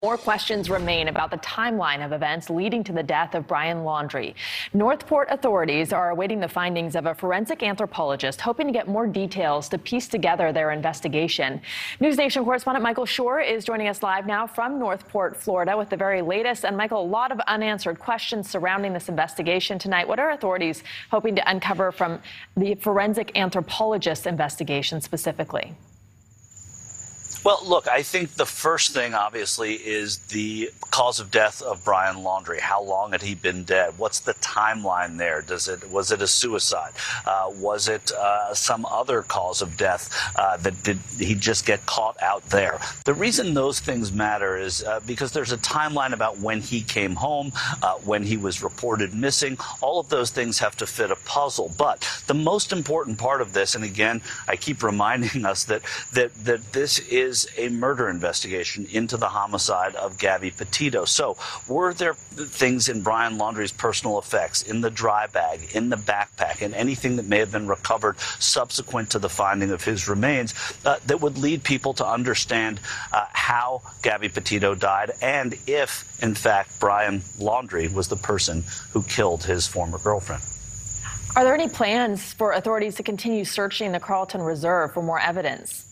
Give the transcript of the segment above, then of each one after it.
More questions remain about the timeline of events leading to the death of Brian Laundrie. Northport authorities are awaiting the findings of a forensic anthropologist, hoping to get more details to piece together their investigation. News Nation correspondent Michael Shore is joining us live now from Northport, Florida, with the very latest. And Michael, a lot of unanswered questions surrounding this investigation tonight. What are authorities hoping to uncover from the forensic anthropologist investigation specifically? Well, look, I think the first thing, obviously, is the cause of death of Brian Laundrie. How long had he been dead? What's the timeline there? Was it a suicide? Was it some other cause of death did he just get caught out there? The reason those things matter is because there's a timeline about when he came home, when he was reported missing. All of those things have to fit a puzzle. But the most important part of this, and again, I keep reminding us that this is a murder investigation into the homicide of Gabby Petito. So were there things in Brian Laundrie's personal effects, in the dry bag, in the backpack, and anything that may have been recovered subsequent to the finding of his remains that would lead people to understand how Gabby Petito died, and if, in fact, Brian Laundrie was the person who killed his former girlfriend? Are there any plans for authorities to continue searching the Carlton Reserve for more evidence?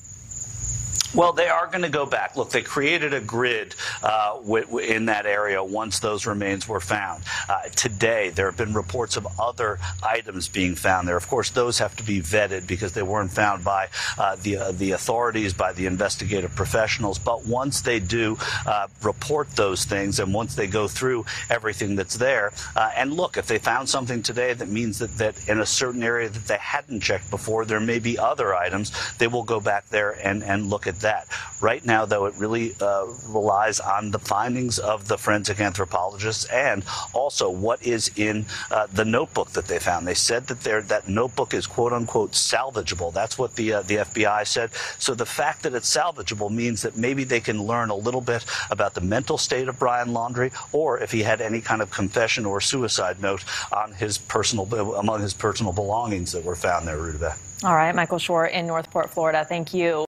Well, they are going to go back. Look, they created a grid in that area once those remains were found. Today, there have been reports of other items being found there. Of course, those have to be vetted because they weren't found by the authorities, by the investigative professionals. But once they do report those things, and once they go through everything that's there, and look, if they found something today that means that in a certain area that they hadn't checked before, there may be other items, they will go back there and look at that. Right now, though, it really relies on the findings of the forensic anthropologists and also what is in the notebook that they found. They said that notebook is quote unquote salvageable. That's what the FBI said. So the fact that it's salvageable means that maybe they can learn a little bit about the mental state of Brian Laundrie, or if he had any kind of confession or suicide note on among his personal belongings that were found there, Rudabeh. All right, Michael Shore in Northport, Florida. Thank you.